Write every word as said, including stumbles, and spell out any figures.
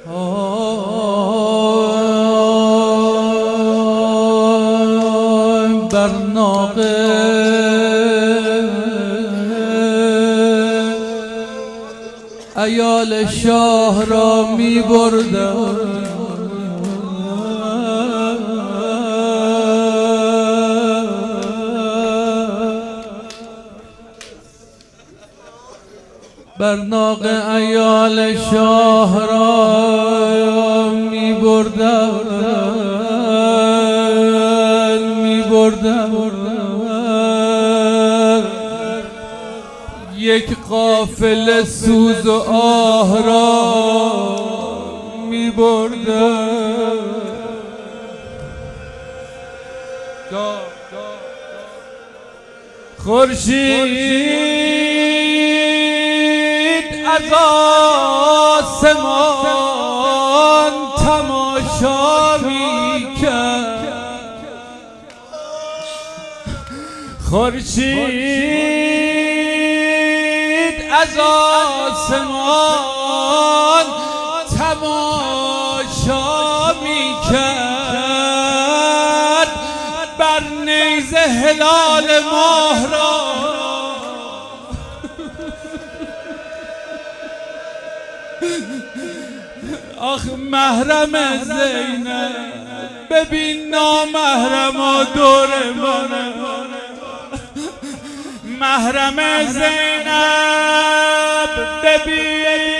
بر ناقه عیال شاه را می بردند، بر ناقه عیال شاه را می بردند می بردند یک قافله سوز و آه را می بردند. خورشید از آسمان تماشا می کرد، خورشید از آسمان تماشا می کرد، بر نیزه هلال ماه را آخ محرم زینب، ببین نامحرم و دور منه، محرم زینب ببین